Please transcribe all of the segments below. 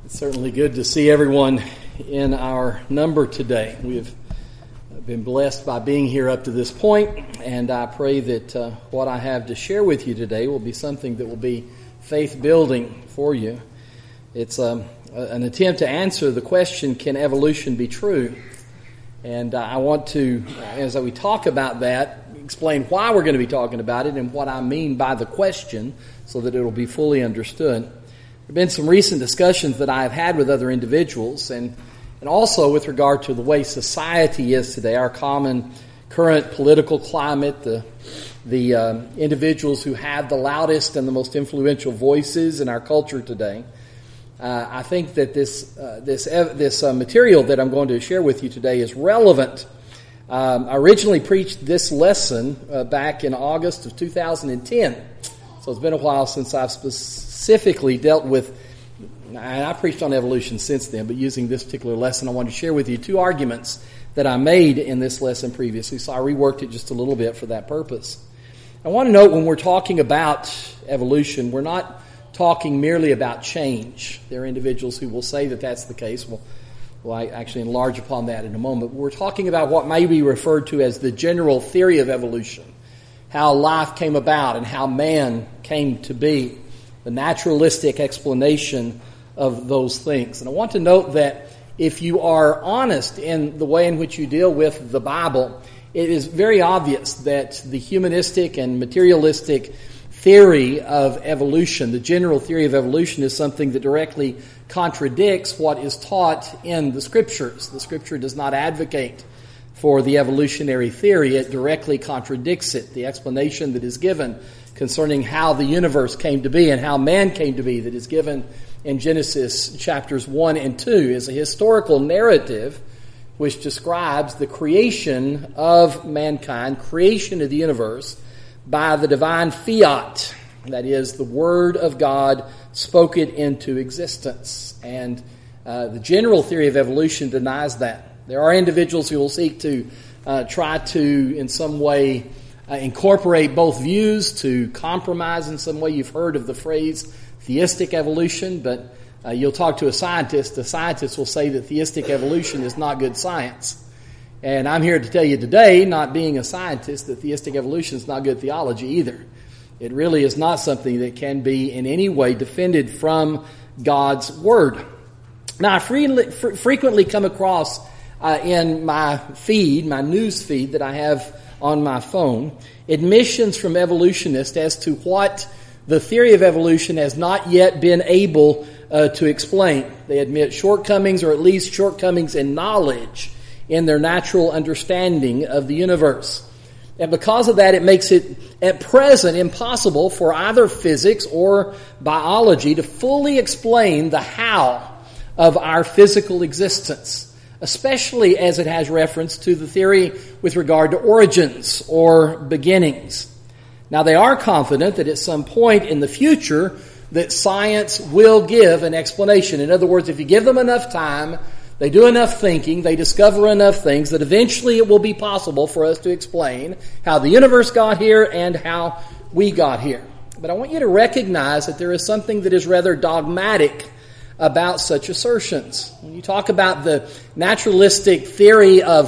It's certainly good to see everyone in our number today. We have been blessed by being here up to this point, and I pray that what I have to share with you today will be something that will be faith-building for you. It's an attempt to answer the question, can evolution be true? And I want to, as we talk about that, explain why we're going to be talking about it and what I mean by the question so that it will be fully understood. There have been some recent discussions that I have had with other individuals and also with regard to the way society is today, our common current political climate, the individuals who have the loudest and the most influential voices in our culture today. I think that this material that I'm going to share with you today is relevant. I originally preached this lesson back in August of 2010. So it's been a while since I've specifically dealt with, and I preached on evolution since then, but using this particular lesson, I wanted to share with you two arguments that I made in this lesson previously, so I reworked it just a little bit for that purpose. I want to note when we're talking about evolution, we're not talking merely about change. There are individuals who will say that that's the case. Well, I actually enlarge upon that in a moment. We're talking about what may be referred to as the general theory of evolution, how life came about and how man came to be, the naturalistic explanation of those things. And I want to note that if you are honest in the way in which you deal with the Bible, it is very obvious that the humanistic and materialistic theory of evolution, the general theory of evolution, is something that directly contradicts what is taught in the Scriptures. The Scripture does not advocate for the evolutionary theory. It directly contradicts it. The explanation that is given concerning how the universe came to be and how man came to be that is given in Genesis chapters 1 and 2 is a historical narrative which describes the creation of mankind, creation of the universe, by the divine fiat, that is, the Word of God spoke it into existence. And the general theory of evolution denies that. There are individuals who will seek to try to, in some way, incorporate both views, to compromise in some way. You've heard of the phrase theistic evolution, but you'll talk to a scientist. The scientist will say that theistic evolution is not good science. And I'm here to tell you today, not being a scientist, that theistic evolution is not good theology either. It really is not something that can be in any way defended from God's Word. Now, I frequently come across in my feed, my news feed that I have on my phone, admissions from evolutionists as to what the theory of evolution has not yet been able to explain. They admit shortcomings, or at least shortcomings in knowledge, in their natural understanding of the universe. And because of that, it makes it at present impossible for either physics or biology to fully explain the how of our physical existence, especially as it has reference to the theory with regard to origins or beginnings. Now, they are confident that at some point in the future that science will give an explanation. In other words, if you give them enough time, they do enough thinking, they discover enough things, that eventually it will be possible for us to explain how the universe got here and how we got here. But I want you to recognize that there is something that is rather dogmatic about such assertions. When you talk about the naturalistic theory of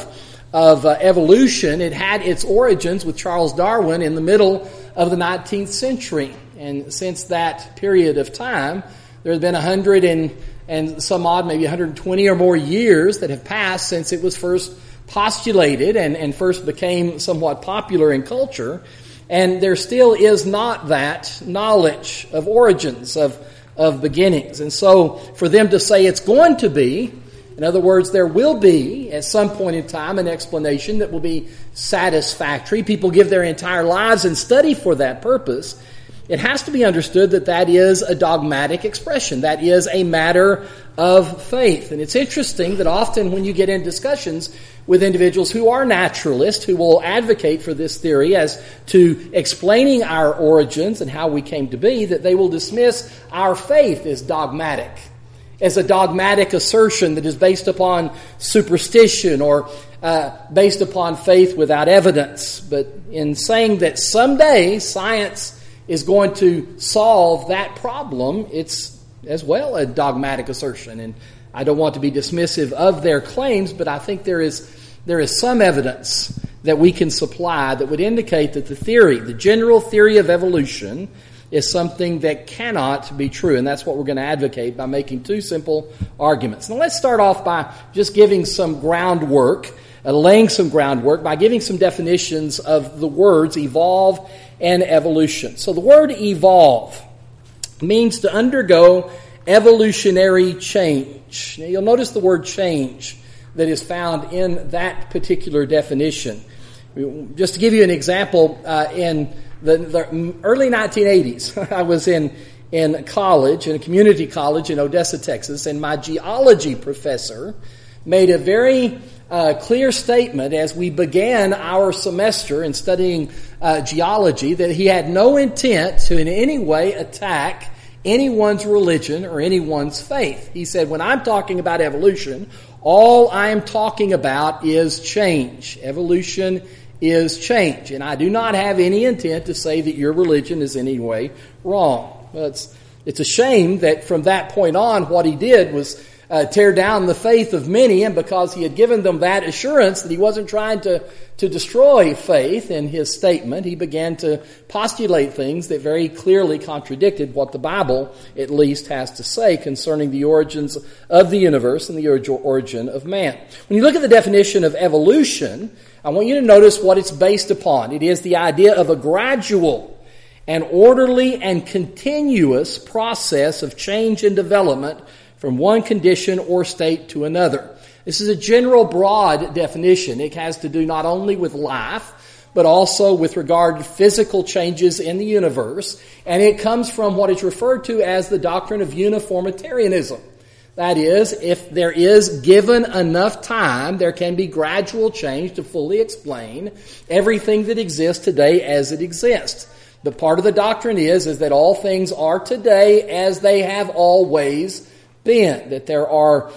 evolution, it had its origins with Charles Darwin in the middle of the 19th century. And since that period of time, there have been 100 and some odd, maybe 120 or more years that have passed since it was first postulated and first became somewhat popular in culture. And there still is not that knowledge of origins, of beginnings. And so for them to say it's going to be, in other words, there will be at some point in time an explanation that will be satisfactory. People give their entire lives and study for that purpose. It has to be understood that that is a dogmatic expression. That is a matter of faith. And it's interesting that often when you get in discussions with individuals who are naturalists, who will advocate for this theory as to explaining our origins and how we came to be, that they will dismiss our faith as dogmatic, as a dogmatic assertion that is based upon superstition or based upon faith without evidence. But in saying that someday science is going to solve that problem, it's as well a dogmatic assertion. And I don't want to be dismissive of their claims, but I think there is some evidence that we can supply that would indicate that the general theory of evolution, is something that cannot be true. And that's what we're going to advocate by making two simple arguments. Now let's start off by just giving some groundwork, laying some groundwork by giving some definitions of the words evolve and evolution. So the word evolve means to undergo evolutionary change. Now you'll notice the word change that is found in that particular definition. Just to give you an example, in the early 1980s, I was in college, in a community college in Odessa, Texas, and my geology professor made a very clear statement as we began our semester in studying geology that he had no intent to in any way attack anyone's religion or anyone's faith. He said, when I'm talking about evolution, all I am talking about is change. Evolution is change. And I do not have any intent to say that your religion is in any way wrong. Well, it's a shame that from that point on, what he did was tear down the faith of many, and because he had given them that assurance that he wasn't trying to destroy faith in his statement, he began to postulate things that very clearly contradicted what the Bible at least has to say concerning the origins of the universe and the origin of man. When you look at the definition of evolution, I want you to notice what it's based upon. It is the idea of a gradual and orderly and continuous process of change and development from one condition or state to another. This is a general, broad definition. It has to do not only with life, but also with regard to physical changes in the universe. And it comes from what is referred to as the doctrine of uniformitarianism. That is, if there is given enough time, there can be gradual change to fully explain everything that exists today as it exists. The part of the doctrine is that all things are today as they have always been, that there are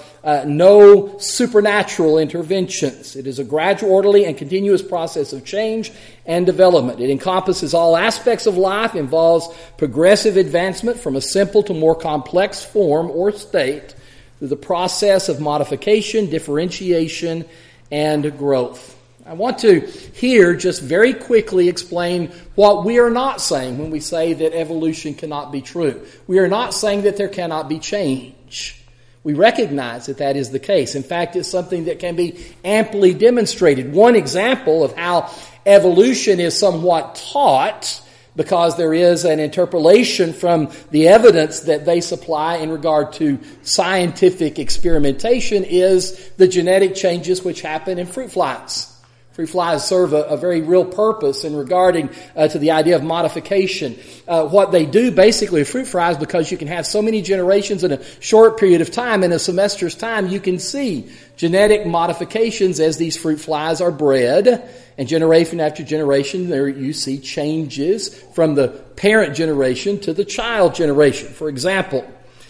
no supernatural interventions. It is a gradual, orderly, and continuous process of change and development. It encompasses all aspects of life, involves progressive advancement from a simple to more complex form or state through the process of modification, differentiation, and growth. I want to here just very quickly explain what we are not saying when we say that evolution cannot be true. We are not saying that there cannot be change. We recognize that that is the case. In fact, it's something that can be amply demonstrated. One example of how evolution is somewhat taught, because there is an interpolation from the evidence that they supply in regard to scientific experimentation, is the genetic changes which happen in fruit flies. Fruit flies serve a very real purpose in regarding to the idea of modification. What they do basically with fruit flies, because you can have so many generations in a short period of time, in a semester's time, you can see genetic modifications as these fruit flies are bred. And generation after generation, there you see changes from the parent generation to the child generation. For example,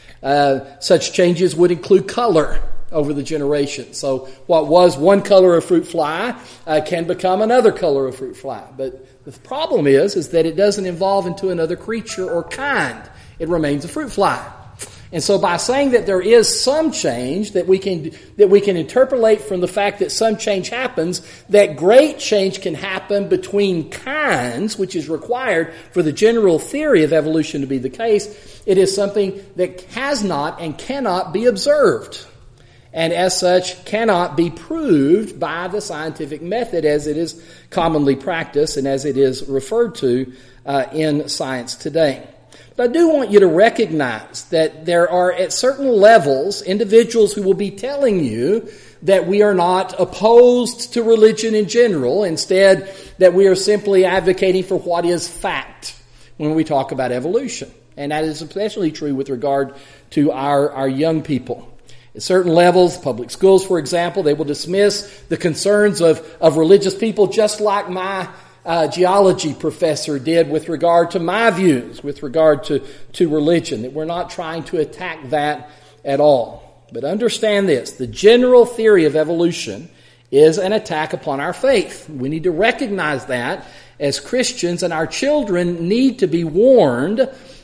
such changes would include color over the generation. So what was one color of fruit fly can become another color of fruit fly. But the problem is that it doesn't evolve into another creature or kind. It remains a fruit fly. And so by saying that there is some change that we can interpolate from the fact that some change happens, that great change can happen between kinds, which is required for the general theory of evolution to be the case, it is something that has not and cannot be observed, and as such cannot be proved by the scientific method as it is commonly practiced and as it is referred to in science today. But I do want you to recognize that there are at certain levels individuals who will be telling you that we are not opposed to religion in general, instead that we are simply advocating for what is fact when we talk about evolution. And that is especially true with regard to our young people. At certain levels, public schools, for example, they will dismiss the concerns of religious people just like my geology professor did with regard to my views, with regard to religion, that we're not trying to attack that at all. But understand this, the general theory of evolution is an attack upon our faith. We need to recognize that as Christians, and our children need to be warned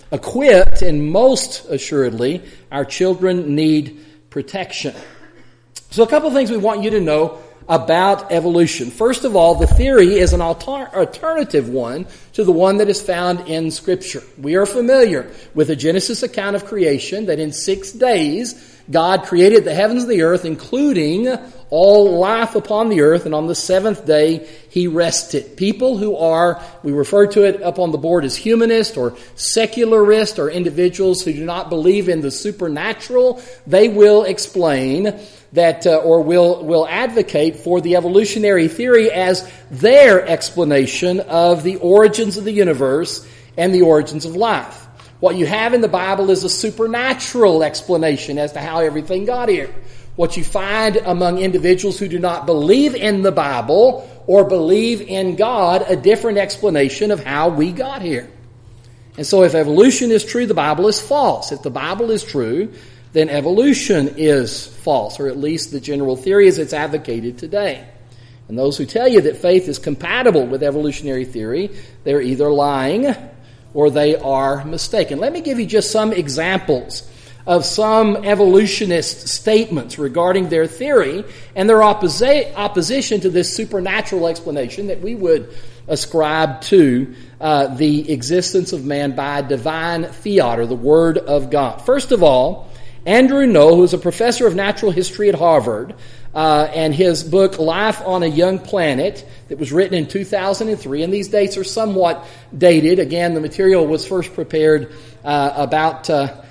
equipped, and most assuredly, our children need protection. So a couple of things we want you to know about evolution. First of all, the theory is an alternative one to the one that is found in Scripture. We are familiar with the Genesis account of creation, that in 6 days God created the heavens and the earth, including all life upon the earth, and on the seventh day He rested. People who are, we refer to it up on the board as humanist or secularist, or individuals who do not believe in the supernatural, they will explain that, or will advocate for the evolutionary theory as their explanation of the origins of the universe and the origins of life. What you have in the Bible is a supernatural explanation as to how everything got here. What you find among individuals who do not believe in the Bible or believe in God, a different explanation of how we got here. And so if evolution is true, the Bible is false. If the Bible is true, then evolution is false, or at least the general theory as it's advocated today. And those who tell you that faith is compatible with evolutionary theory, they're either lying or they are mistaken. Let me give you just some examples of some evolutionist statements regarding their theory and their opposition to this supernatural explanation that we would ascribe to the existence of man by divine fiat, or the Word of God. First of all, Andrew Ngo, who is a professor of natural history at Harvard, and his book Life on a Young Planet, that was written in 2003, and these dates are somewhat dated. Again, the material was first prepared about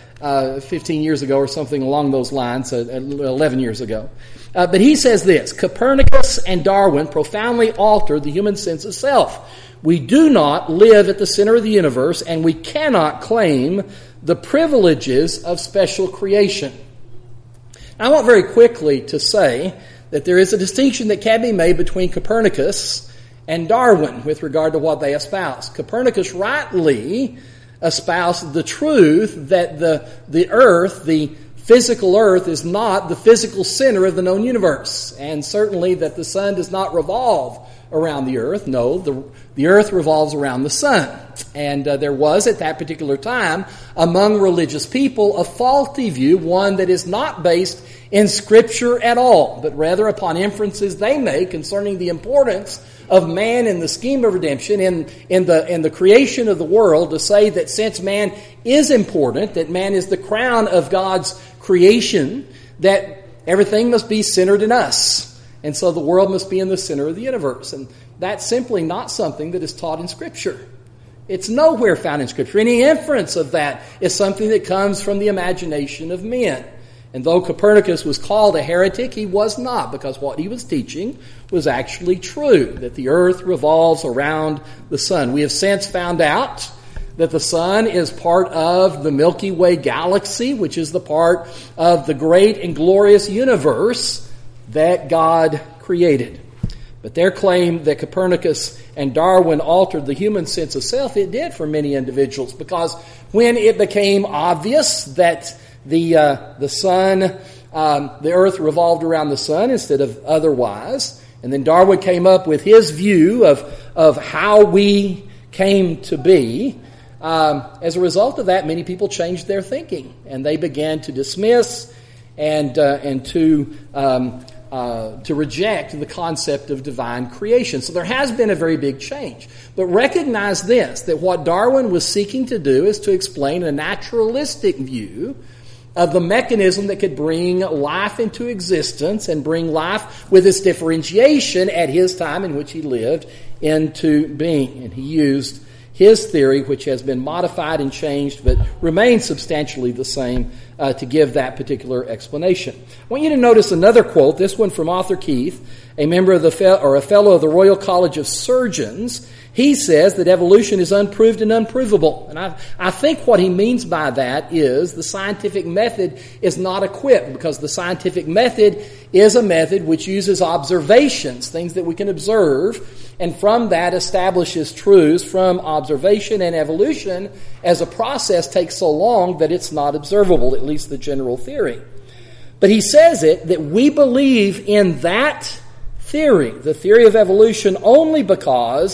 15 years ago or something along those lines, 11 years ago. But he says this: Copernicus and Darwin profoundly altered the human sense of self. We do not live at the center of the universe, and we cannot claim the privileges of special creation. Now, I want very quickly to say that there is a distinction that can be made between Copernicus and Darwin with regard to what they espouse. Copernicus rightly espoused the truth that the earth, the physical earth, is not the physical center of the known universe, and certainly that the sun does not revolve around the earth. No, the earth revolves around the sun. And there was at that particular time among religious people a faulty view, one that is not based in Scripture at all, but rather upon inferences they make concerning the importance of man in the scheme of redemption, in the creation of the world, to say that since man is important, that man is the crown of God's creation, that everything must be centered in us. And so the world must be in the center of the universe. And that's simply not something that is taught in Scripture. It's nowhere found in Scripture. Any inference of that is something that comes from the imagination of men. And though Copernicus was called a heretic, he was not, because what he was teaching was actually true, that the earth revolves around the sun. We have since found out that the sun is part of the Milky Way galaxy, which is the part of the great and glorious universe that God created. But their claim that Copernicus and Darwin altered the human sense of self, it did for many individuals, because when it became obvious that the sun, the earth revolved around the sun instead of otherwise, and then Darwin came up with his view of how we came to be, as a result of that, many people changed their thinking, and they began to dismiss and to reject the concept of divine creation. So there has been a very big change. But recognize this, that what Darwin was seeking to do is to explain a naturalistic view of the mechanism that could bring life into existence and bring life with its differentiation at his time in which he lived into being. And he used his theory, which has been modified and changed but remains substantially the same, to give that particular explanation. I want you to notice another quote, this one from Arthur Keith, a member of a fellow of the Royal College of Surgeons. He says that evolution is unproved and unprovable. And I think what he means by that is the scientific method is not equipped, because the scientific method is a method which uses observations, things that we can observe, and from that establishes truths from observation. And evolution as a process takes so long that it's not observable, at least the general theory. But he says that we believe in that theory, the theory of evolution, only because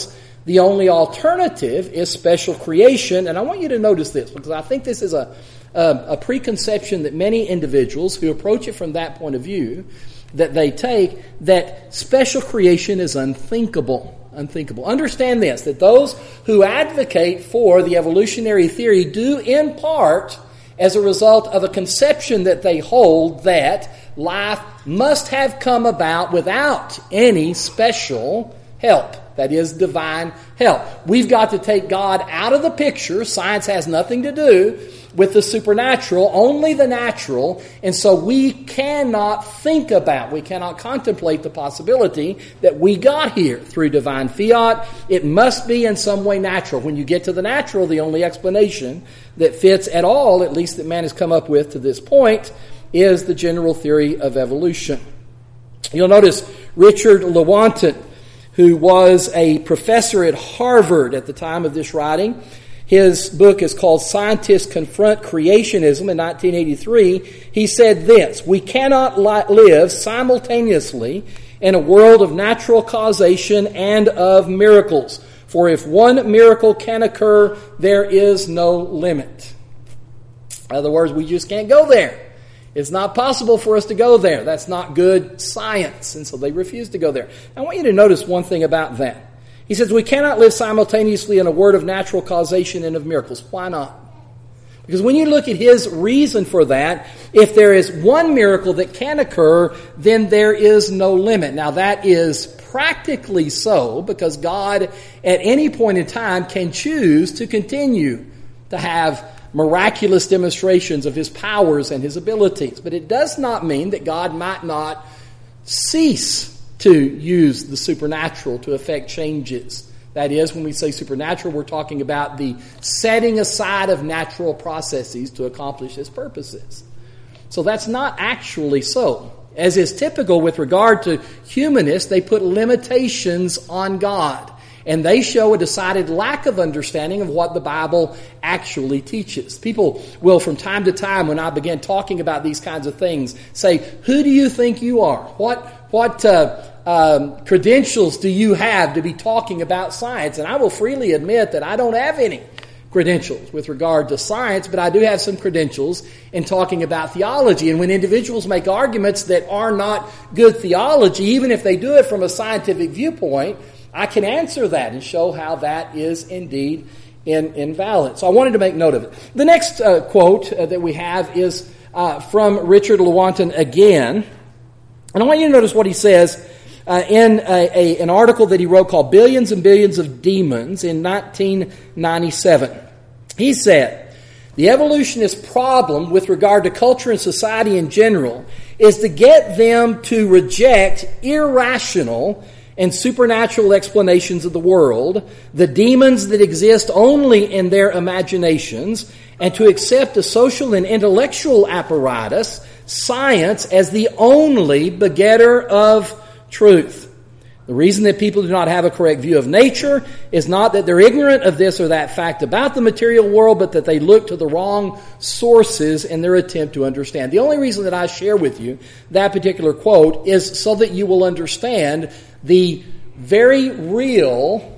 The only alternative is special creation. And I want you to notice this, because I think this is a preconception that many individuals who approach it from that point of view, that they take, that special creation is unthinkable. Understand this, that those who advocate for the evolutionary theory do in part as a result of a conception that they hold that life must have come about without any special help. That is, divine help. We've got to take God out of the picture. Science has nothing to do with the supernatural, only the natural. And so we cannot we cannot contemplate the possibility that we got here through divine fiat. It must be in some way natural. When you get to the natural, the only explanation that fits at all, at least that man has come up with to this point, is the general theory of evolution. You'll notice Richard Lewontin, who was a professor at Harvard at the time of this writing. His book is called Scientists Confront Creationism in 1983. He said this: "We cannot live simultaneously in a world of natural causation and of miracles. For if one miracle can occur, there is no limit." In other words, we just can't go there. It's not possible for us to go there. That's not good science. And so they refuse to go there. I want you to notice one thing about that. He says, we cannot live simultaneously in a world of natural causation and of miracles. Why not? Because when you look at his reason for that, if there is one miracle that can occur, then there is no limit. Now that is practically so, because God at any point in time can choose to continue to have miraculous demonstrations of His powers and His abilities. But it does not mean that God might not cease to use the supernatural to effect changes. That is, when we say supernatural, we're talking about the setting aside of natural processes to accomplish His purposes. So that's not actually so. As is typical with regard to humanists, they put limitations on God. And they show a decided lack of understanding of what the Bible actually teaches. People will, from time to time, when I begin talking about these kinds of things, say, who do you think you are? What credentials do you have to be talking about science? And I will freely admit that I don't have any credentials with regard to science, but I do have some credentials in talking about theology. And when individuals make arguments that are not good theology, even if they do it from a scientific viewpoint, I can answer that and show how that is indeed invalid. So I wanted to make note of it. The next quote that we have is from Richard Lewontin again. And I want you to notice what he says in an article that he wrote called Billions and Billions of Demons in 1997. He said, the evolutionist problem with regard to culture and society in general is to get them to reject irrational and supernatural explanations of the world, the demons that exist only in their imaginations, and to accept a social and intellectual apparatus, science, as the only begetter of truth. The reason that people do not have a correct view of nature is not that they're ignorant of this or that fact about the material world, but that they look to the wrong sources in their attempt to understand. The only reason that I share with you that particular quote is so that you will understand the very real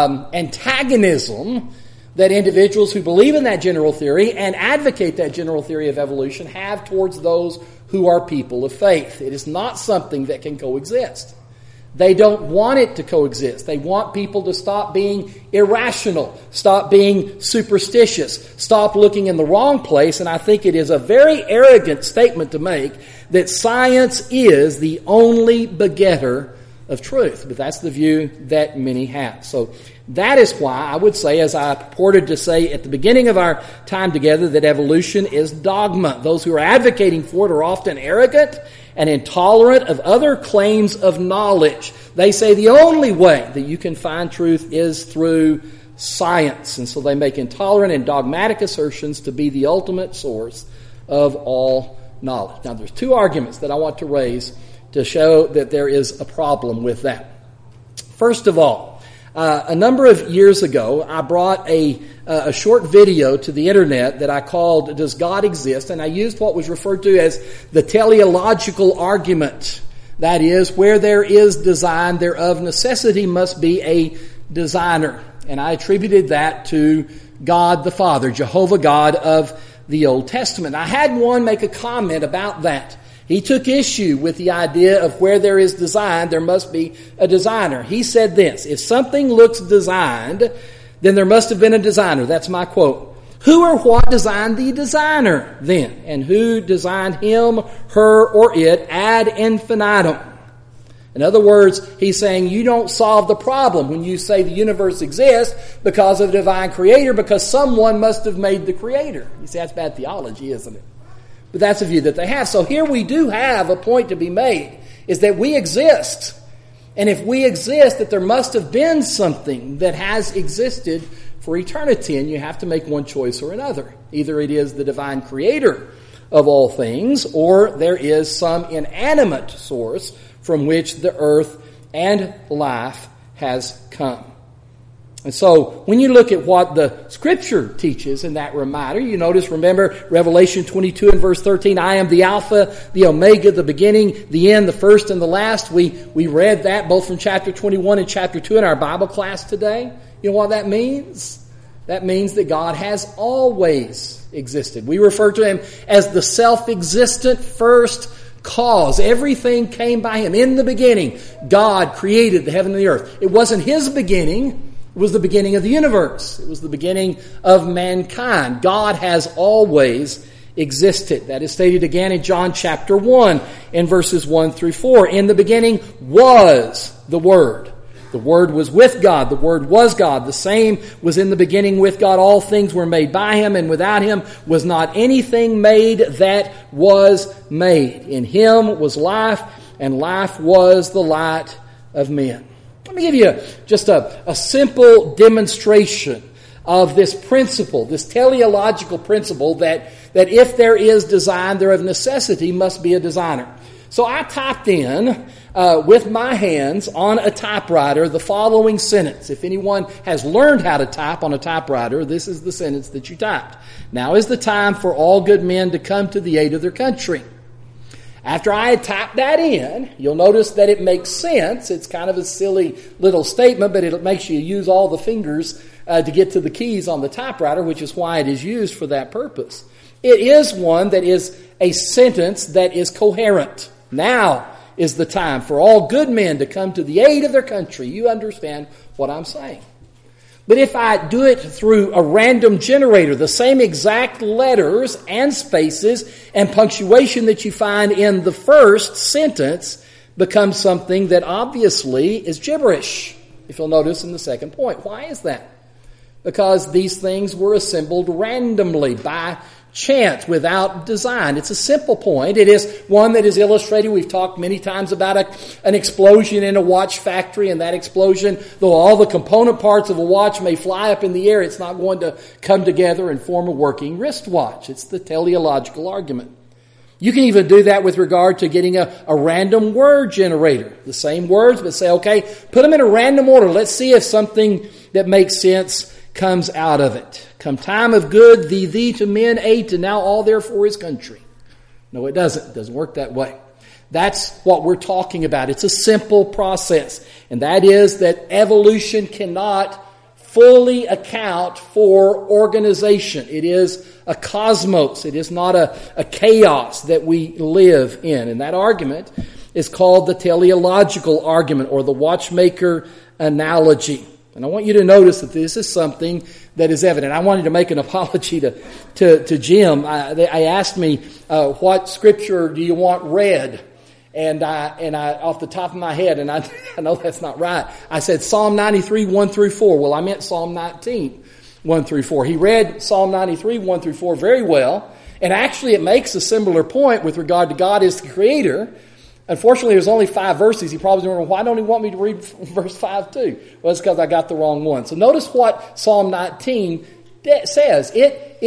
antagonism that individuals who believe in that general theory and advocate that general theory of evolution have towards those who are people of faith. It is not something that can coexist. They don't want it to coexist. They want people to stop being irrational, stop being superstitious, stop looking in the wrong place. And I think it is a very arrogant statement to make that science is the only begetter of truth. But that's the view that many have. So that is why I would say, as I purported to say at the beginning of our time together, that evolution is dogma. Those who are advocating for it are often arrogant and intolerant of other claims of knowledge. They say the only way that you can find truth is through science. And so they make intolerant and dogmatic assertions to be the ultimate source of all knowledge. Now, there's two arguments that I want to raise to show that there is a problem with that. First of all, a number of years ago, I brought a short video to the internet that I called Does God Exist? And I used what was referred to as the teleological argument. That is, where there is design, there of necessity must be a designer. And I attributed that to God the Father, Jehovah God of the Old Testament. I had one make a comment about that. He took issue with the idea of where there is design, there must be a designer. He said this: if something looks designed, then there must have been a designer. That's my quote. Who or what designed the designer then? And who designed him, her, or it ad infinitum? In other words, he's saying you don't solve the problem when you say the universe exists because of a divine creator, because someone must have made the creator. You see, that's bad theology, isn't it? But that's a view that they have. So here we do have a point to be made, is that we exist. And if we exist, that there must have been something that has existed for eternity, and you have to make one choice or another. Either it is the divine creator of all things, or there is some inanimate source from which the earth and life has come. And so, when you look at what the Scripture teaches in that reminder, you notice, remember, Revelation 22 and verse 13, I am the Alpha, the Omega, the beginning, the end, the first and the last. We read that both from chapter 21 and chapter 2 in our Bible class today. You know what that means? That means that God has always existed. We refer to Him as the self-existent first cause. Everything came by Him. In the beginning, God created the heaven and the earth. It wasn't His beginning. It was the beginning of the universe. It was the beginning of mankind. God has always existed. That is stated again in John chapter 1 in verses 1 through 4. In the beginning was the Word. The Word was with God. The Word was God. The same was in the beginning with God. All things were made by Him, and without Him was not anything made that was made. In Him was life, and life was the light of men. Let me give you just a simple demonstration of this principle, this teleological principle that if there is design, there of necessity must be a designer. So I typed in with my hands on a typewriter the following sentence. If anyone has learned how to type on a typewriter, this is the sentence that you typed. Now is the time for all good men to come to the aid of their country. After I had typed that in, you'll notice that it makes sense. It's kind of a silly little statement, but it makes you use all the fingers to get to the keys on the typewriter, which is why it is used for that purpose. It is one that is a sentence that is coherent. Now is the time for all good men to come to the aid of their country. You understand what I'm saying. But if I do it through a random generator, the same exact letters and spaces and punctuation that you find in the first sentence becomes something that obviously is gibberish, if you'll notice in the second point. Why is that? Because these things were assembled randomly by chance, without design. It's a simple point. It is one that is illustrated. We've talked many times about an explosion in a watch factory, and that explosion, though all the component parts of a watch may fly up in the air, it's not going to come together and form a working wristwatch. It's the teleological argument. You can even do that with regard to getting a random word generator. The same words, but say, okay, put them in a random order. Let's see if something that makes sense comes out of it. Come time of good, thee to men, aid to now all therefore his country. No, it doesn't. It doesn't work that way. That's what we're talking about. It's a simple process. And that is that evolution cannot fully account for organization. It is a cosmos. It is not a chaos that we live in. And that argument is called the teleological argument, or the watchmaker analogy. And I want you to notice that this is something that is evident. I wanted to make an apology to Jim. They asked me, what scripture do you want read? And I off the top of my head, and I know that's not right, I said Psalm 93, 1 through 4. Well, I meant Psalm 19, 1 through 4. He read Psalm 93, 1 through 4 very well. And actually it makes a similar point with regard to God as the Creator. Unfortunately, there's only 5 verses. He probably wondering, why don't he want me to read verse 5 too? Well, it's because I got the wrong one. So notice what Psalm 19 says. It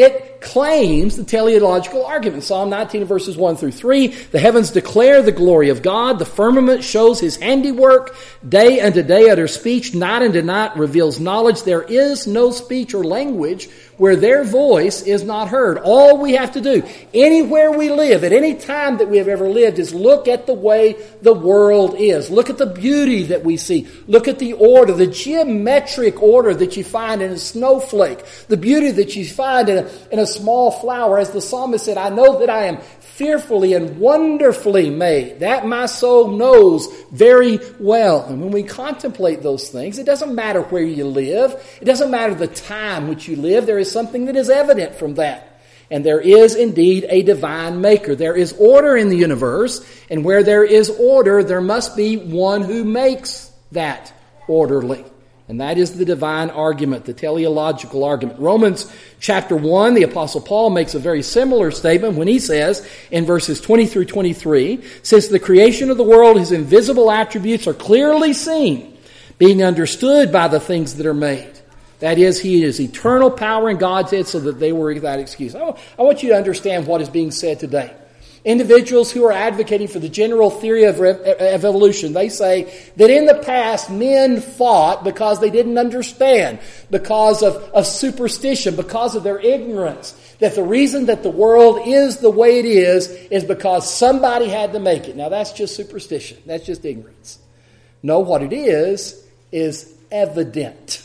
claims the teleological argument. Psalm 19 verses 1 through 3, the heavens declare the glory of God, the firmament shows his handiwork, day unto day utters speech, night unto night reveals knowledge. There is no speech or language where their voice is not heard. All we have to do, anywhere we live, at any time that we have ever lived, is look at the way the world is. Look at the beauty that we see. Look at the order, the geometric order that you find in a snowflake, the beauty that you find in a small flower. As the psalmist said, I know that I am fearfully and wonderfully made. That my soul knows very well. And when we contemplate those things, it doesn't matter where you live. It doesn't matter the time which you live. There is something that is evident from that. And there is indeed a divine maker. There is order in the universe. And where there is order, there must be one who makes that orderly. And that is the divine argument, the teleological argument. Romans chapter 1, the Apostle Paul makes a very similar statement when he says in verses 20 through 23, since the creation of the world, his invisible attributes are clearly seen, being understood by the things that are made. That is, he is eternal power in God's head so that they were without excuse. I want you to understand what is being said today. Individuals who are advocating for the general theory of evolution, they say that in the past men fought because they didn't understand, because of superstition, because of their ignorance, that the reason that the world is the way it is because somebody had to make it. Now that's just superstition. That's just ignorance. No, what it is evident.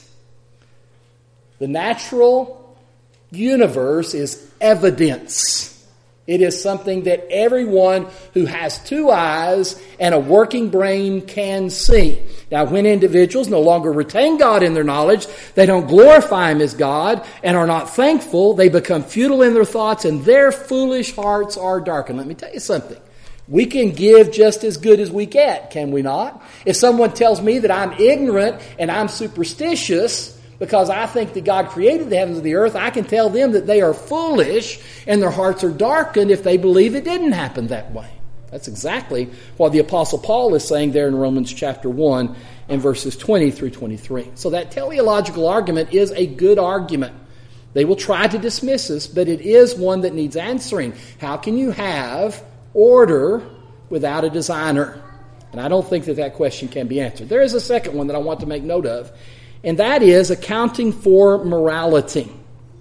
The natural universe is evidence. It is something that everyone who has two eyes and a working brain can see. Now, when individuals no longer retain God in their knowledge, they don't glorify Him as God and are not thankful, they become futile in their thoughts and their foolish hearts are darkened. Let me tell you something. We can give just as good as we get, can we not? If someone tells me that I'm ignorant and I'm superstitious because I think that God created the heavens and the earth, I can tell them that they are foolish and their hearts are darkened if they believe it didn't happen that way. That's exactly what the Apostle Paul is saying there in Romans chapter 1 and verses 20 through 23. So that teleological argument is a good argument. They will try to dismiss us, but it is one that needs answering. How can you have order without a designer? And I don't think that question can be answered. There is a second one that I want to make note of, and that is accounting for morality.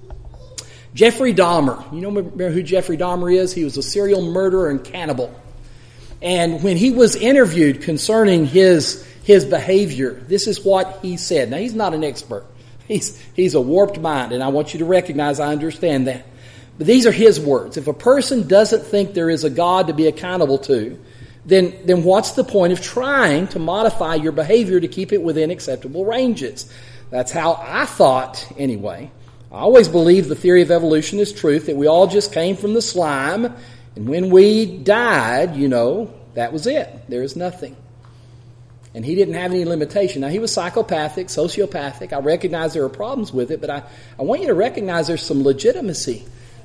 Jeffrey Dahmer. You remember who Jeffrey Dahmer is? He was a serial murderer and cannibal. And when he was interviewed concerning his behavior, this is what he said. Now, he's not an expert. He's a warped mind, and I want you to recognize I understand that. But these are his words. If a person doesn't think there is a God to be accountable to, then what's the point of trying to modify your behavior to keep it within acceptable ranges? That's how I thought, anyway. I always believed the theory of evolution is truth, that we all just came from the slime, and when we died, that was it. There is nothing. And he didn't have any limitation. Now, he was psychopathic, sociopathic. I recognize there are problems with it, but I want you to recognize there's some legitimacy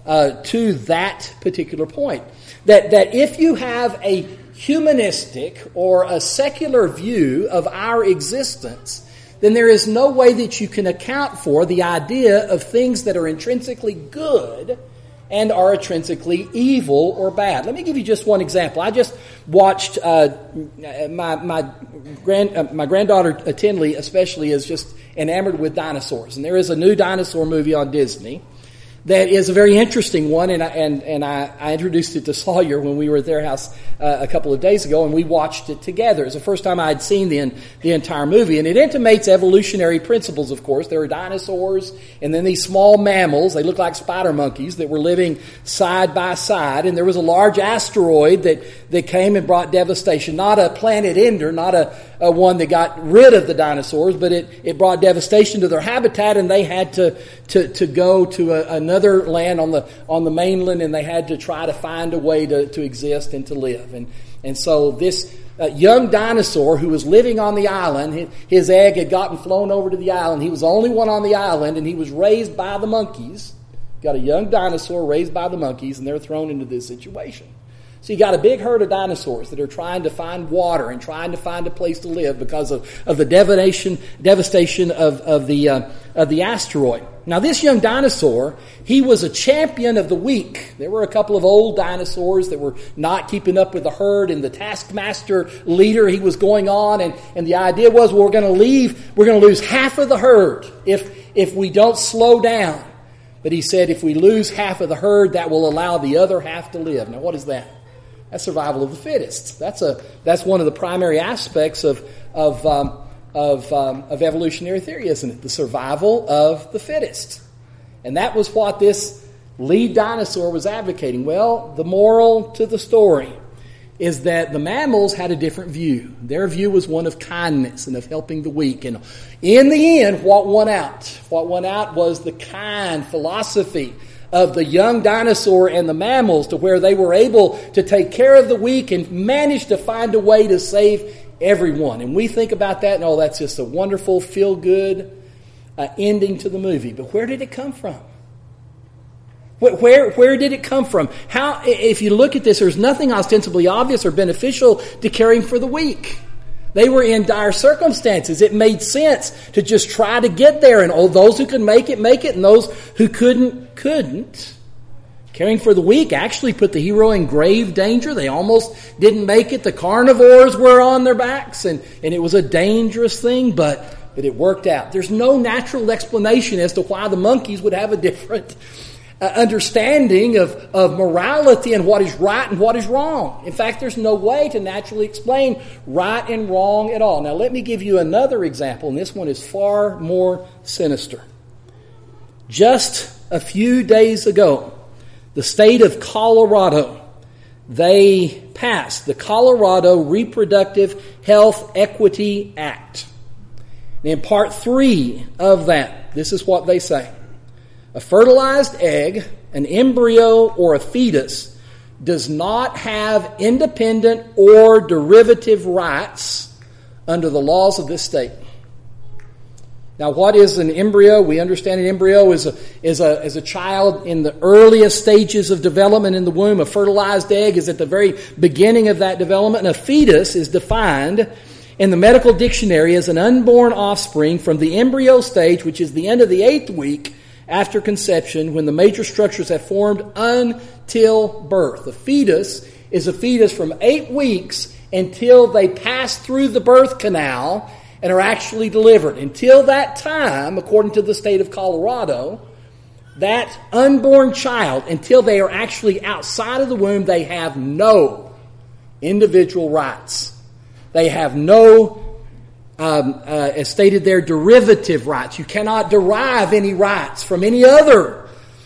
to that particular point. That if you have a humanistic or a secular view of our existence, then there is no way that you can account for the idea of things that are intrinsically good and are intrinsically evil or bad. Let me give you just one example. I just watched my granddaughter Tinley especially is just enamored with dinosaurs, and there is a new dinosaur movie on Disney that is a very interesting one, and I introduced it to Sawyer when we were at their house a couple of days ago, and we watched it together. It was the first time I had seen the entire movie, and it intimates evolutionary principles, of course. There are dinosaurs, and then these small mammals, they look like spider monkeys, that were living side by side, and there was a large asteroid that came and brought devastation. Not a planet ender, not a one that got rid of the dinosaurs, but it brought devastation to their habitat, and they had to go to another land on the mainland, and they had to try to find a way to exist and to live. And so this young dinosaur who was living on the island, his egg had gotten flown over to the island. He was the only one on the island, and he was raised by the monkeys. Got a young dinosaur raised by the monkeys, and they're thrown into this situation. So you got a big herd of dinosaurs that are trying to find water and trying to find a place to live because of the devastation of the asteroid. Now, this young dinosaur, he was a champion of the weak. There were a couple of old dinosaurs that were not keeping up with the herd, and the taskmaster leader, he was going on, and the idea was, well, we're going to lose half of the herd if we don't slow down. But he said, if we lose half of the herd, that will allow the other half to live. Now, what is that? That's survival of the fittest. That's one of the primary aspects of evolutionary theory, isn't it? The survival of the fittest. And that was what this lead dinosaur was advocating. Well, the moral to the story is that the mammals had a different view. Their view was one of kindness and of helping the weak. And in the end, what won out? What won out was the kind philosophy of the young dinosaur and the mammals, to where they were able to take care of the weak and manage to find a way to save everyone. And we think about that, and that's just a wonderful, feel-good ending to the movie. But where did it come from? Where did it come from? How, if you look at this, there's nothing ostensibly obvious or beneficial to caring for the weak. They were in dire circumstances. It made sense to just try to get there, and those who could make it, and those who couldn't. Caring for the weak actually put the hero in grave danger. They almost didn't make it. The carnivores were on their backs, and it was a dangerous thing, but it worked out. There's no natural explanation as to why the monkeys would have a different understanding of morality and what is right and what is wrong. In fact, there's no way to naturally explain right and wrong at all. Now, let me give you another example, and this one is far more sinister. Just a few days ago, the state of Colorado, they passed the Colorado Reproductive Health Equity Act. And in Part 3 of that, this is what they say. A fertilized egg, an embryo, or a fetus does not have independent or derivative rights under the laws of this state. Now, what is an embryo? We understand an embryo is a child in the earliest stages of development in the womb. A fertilized egg is at the very beginning of that development. And a fetus is defined in the medical dictionary as an unborn offspring from the embryo stage, which is the end of the 8th week after conception, when the major structures have formed, until birth. A fetus is a fetus from 8 weeks until they pass through the birth canal and are actually delivered. Until that time, according to the state of Colorado, that unborn child, until they are actually outside of the womb, they have no individual rights. They have no, as stated there, derivative rights. You cannot derive any rights from any other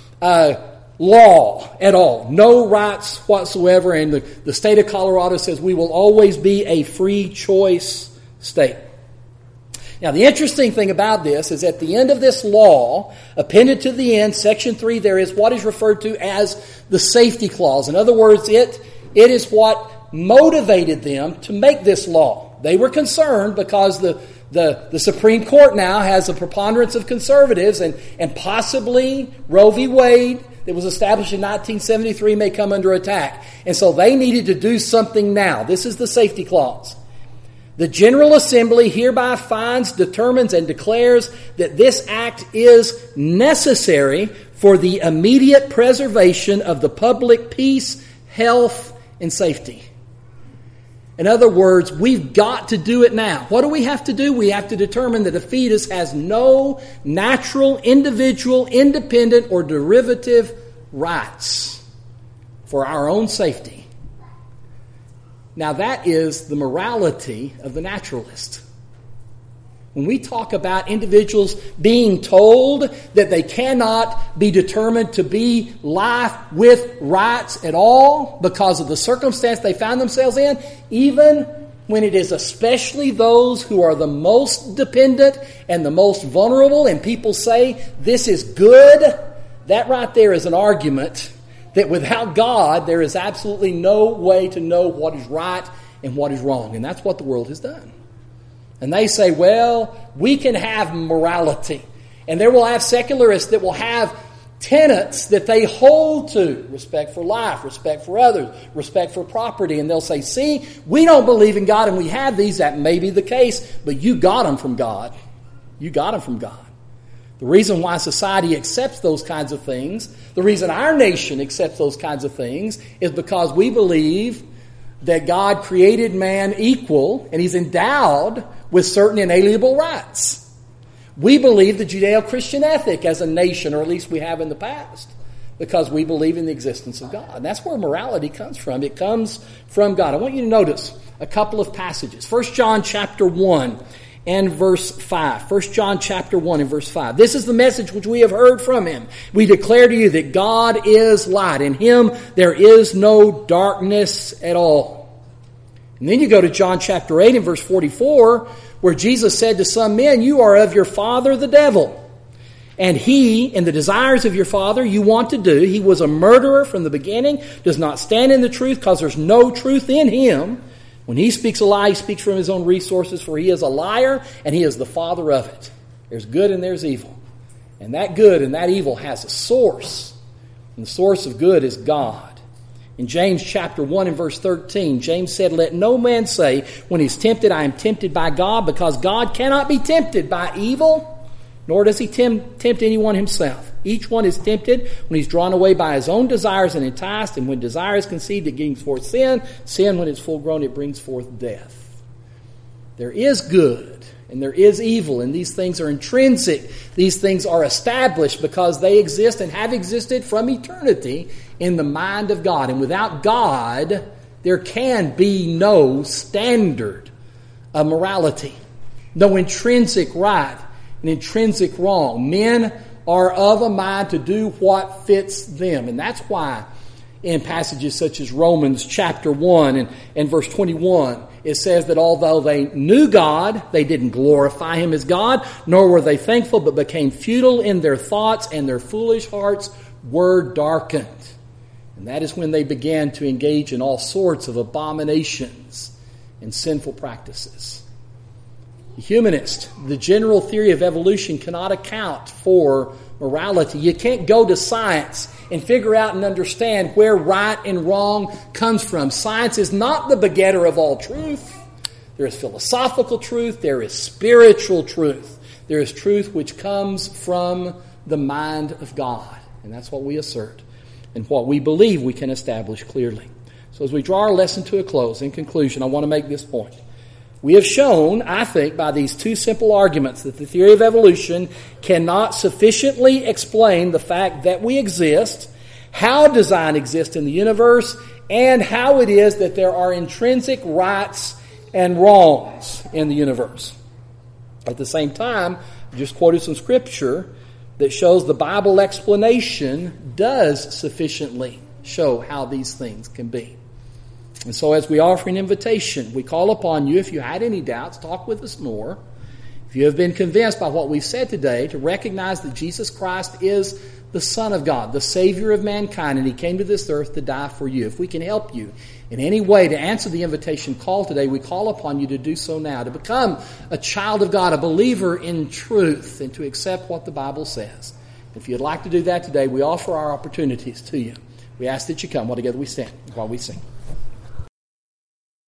law at all. No rights whatsoever. And the state of Colorado says we will always be a free choice state. Now, the interesting thing about this is at the end of this law, appended to the end, Section 3, there is what is referred to as the safety clause. In other words, it is what motivated them to make this law. They were concerned because the Supreme Court now has a preponderance of conservatives, and possibly Roe v. Wade, that was established in 1973, may come under attack. And so they needed to do something now. This is the safety clause. The General Assembly hereby finds, determines, and declares that this act is necessary for the immediate preservation of the public peace, health, and safety. In other words, we've got to do it now. What do we have to do? We have to determine that a fetus has no natural, individual, independent, or derivative rights for our own safety. Now, that is the morality of the naturalist. When we talk about individuals being told that they cannot be determined to be life with rights at all because of the circumstance they found themselves in, even when it is especially those who are the most dependent and the most vulnerable, and people say this is good, that right there is an argument that without God, there is absolutely no way to know what is right and what is wrong. And that's what the world has done. And they say, well, we can have morality. And there will have secularists that will have tenets that they hold to. Respect for life, respect for others, respect for property. And they'll say, see, we don't believe in God and we have these. That may be the case, but you got them from God. You got them from God. The reason why society accepts those kinds of things, the reason our nation accepts those kinds of things, is because we believe that God created man equal and He's endowed with certain inalienable rights. We believe the Judeo-Christian ethic as a nation, or at least we have in the past, because we believe in the existence of God. And that's where morality comes from. It comes from God. I want you to notice a couple of passages. 1 John chapter 1 and verse 5. 1 John chapter 1 and verse 5. This is the message which we have heard from Him. We declare to you that God is light. In Him there is no darkness at all. And then you go to John chapter 8 and verse 44, where Jesus said to some men, you are of your father the devil. And he, in the desires of your father, you want to do. He was a murderer from the beginning, does not stand in the truth because there's no truth in him. When he speaks a lie, he speaks from his own resources, for he is a liar and he is the father of it. There's good and there's evil. And that good and that evil has a source. And the source of good is God. In James chapter 1 and verse 13, James said, let no man say, when he's tempted, I am tempted by God, because God cannot be tempted by evil, nor does He tempt anyone Himself. Each one is tempted when he's drawn away by his own desires and enticed, and when desire is conceived, it brings forth sin. Sin, when it's full grown, it brings forth death. There is good and there is evil, and these things are intrinsic. These things are established because they exist and have existed from eternity in the mind of God. And without God, there can be no standard of morality, no intrinsic right and intrinsic wrong. Men are of a mind to do what fits them. And that's why in passages such as Romans chapter 1 and verse 21, it says that although they knew God, they didn't glorify Him as God, nor were they thankful, but became futile in their thoughts, and their foolish hearts were darkened. And that is when they began to engage in all sorts of abominations and sinful practices. The humanist, the general theory of evolution, cannot account for morality. You can't go to science and figure out and understand where right and wrong comes from. Science is not the begetter of all truth. There is philosophical truth. There is spiritual truth. There is truth which comes from the mind of God. And that's what we assert and what we believe we can establish clearly. So as we draw our lesson to a close, in conclusion, I want to make this point. We have shown, I think, by these two simple arguments that the theory of evolution cannot sufficiently explain the fact that we exist, how design exists in the universe, and how it is that there are intrinsic rights and wrongs in the universe. At the same time, I just quoted some scripture that shows the Bible explanation does sufficiently show how these things can be. And so as we offer an invitation, we call upon you, if you had any doubts, talk with us more. If you have been convinced by what we've said today, to recognize that Jesus Christ is the Son of God, the Savior of mankind, and He came to this earth to die for you. If we can help you in any way to answer the invitation call today, we call upon you to do so now, to become a child of God, a believer in truth, and to accept what the Bible says. If you'd like to do that today, we offer our opportunities to you. We ask that you come while together we stand, while we sing.